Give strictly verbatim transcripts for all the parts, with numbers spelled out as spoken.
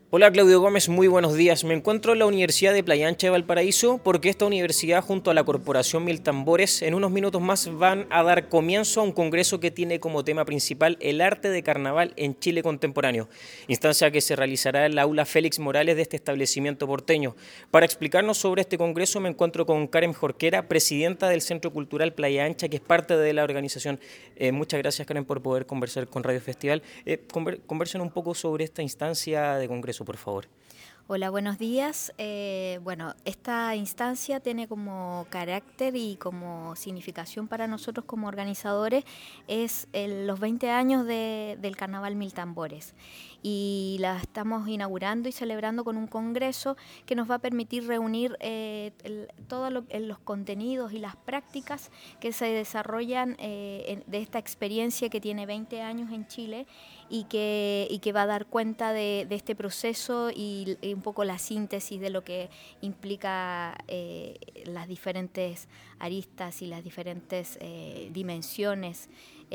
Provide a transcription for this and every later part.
Hola Claudio Gómez, muy buenos días. Me encuentro en la Universidad de Playa Ancha de Valparaíso porque esta universidad junto a la Corporación Mil Tambores en unos minutos más van a dar comienzo a un congreso que tiene como tema principal el arte de carnaval en Chile contemporáneo, instancia que se realizará en la aula Félix Morales de este establecimiento porteño. Para explicarnos sobre este congreso me encuentro con Karen Jorquera, presidenta del Centro Cultural Playa Ancha, que es parte de la organización. Eh, muchas gracias Karen por poder conversar con Radio Festival. Eh, conver conversen un poco sobre esta instancia de congreso, por favor. Hola, buenos días. Eh, bueno, esta instancia tiene como carácter y como significación para nosotros como organizadores es el, los veinte años de, del Carnaval Mil Tambores, y la estamos inaugurando y celebrando con un congreso que nos va a permitir reunir eh, el, todos lo, los contenidos y las prácticas que se desarrollan eh, en, de esta experiencia que tiene veinte años en Chile y que, y que va a dar cuenta de, de este proceso y, y un poco la síntesis de lo que implica eh, las diferentes aristas y las diferentes eh, dimensiones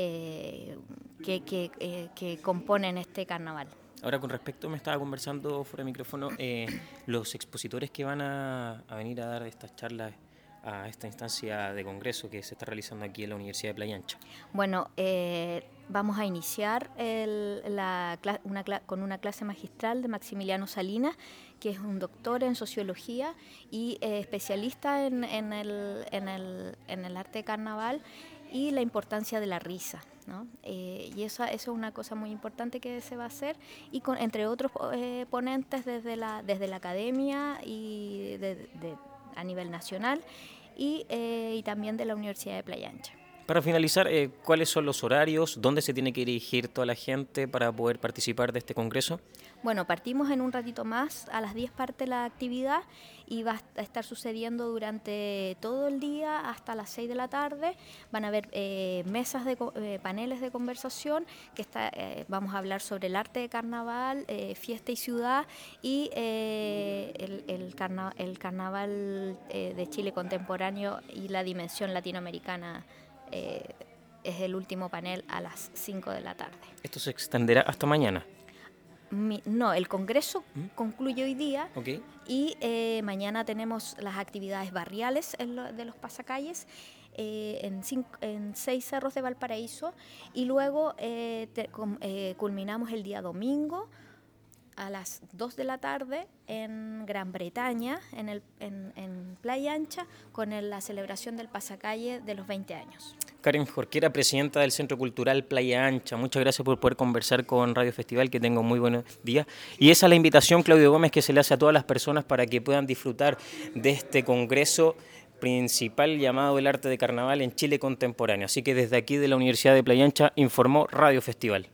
eh, que, que, eh, que componen este carnaval. Ahora, con respecto, me estaba conversando fuera de micrófono, eh, los expositores que van a, a venir a dar estas charlas a esta instancia de congreso que se está realizando aquí en la Universidad de Playa Ancha. Bueno, eh, vamos a iniciar el, la, una, con una clase magistral de Maximiliano Salinas, que es un doctor en sociología y eh, especialista en, en, el, en, el, en el arte de carnaval y la importancia de la risa, ¿no? Eh, y esa, eso es una cosa muy importante que se va a hacer, y con, entre otros eh, ponentes desde la, desde la academia y de, de, a nivel nacional y, eh, y también de la Universidad de Playa Ancha. Para finalizar, eh, ¿cuáles son los horarios? ¿Dónde se tiene que dirigir toda la gente para poder participar de este congreso? Bueno, partimos en un ratito más, a las diez parte la actividad y va a estar sucediendo durante todo el día hasta las seis de la tarde. Van a haber eh, mesas de eh, paneles de conversación que está, eh, vamos a hablar sobre el arte de carnaval, eh, fiesta y ciudad y eh, el, el, carna el carnaval eh, de Chile contemporáneo y la dimensión latinoamericana. Eh, es el último panel a las cinco de la tarde. ¿Esto se extenderá hasta mañana? Mi, no, el congreso ¿Mm? concluye hoy día okay. y eh, mañana tenemos las actividades barriales en lo, de los pasacalles eh, en, cinco, en seis cerros de Valparaíso, y luego eh, te, com, eh, culminamos el día domingo a las dos de la tarde en Gran Bretaña, en, el, en, en Playa Ancha, con el, la celebración del pasacalle de los veinte años. Karen Jorquera, presidenta del Centro Cultural Playa Ancha, muchas gracias por poder conversar con Radio Festival, que tengo muy buenos días. Y esa es la invitación, Claudio Gómez, que se le hace a todas las personas para que puedan disfrutar de este congreso principal llamado El Arte de Carnaval en Chile Contemporáneo. Así que desde aquí de la Universidad de Playa Ancha informó Radio Festival.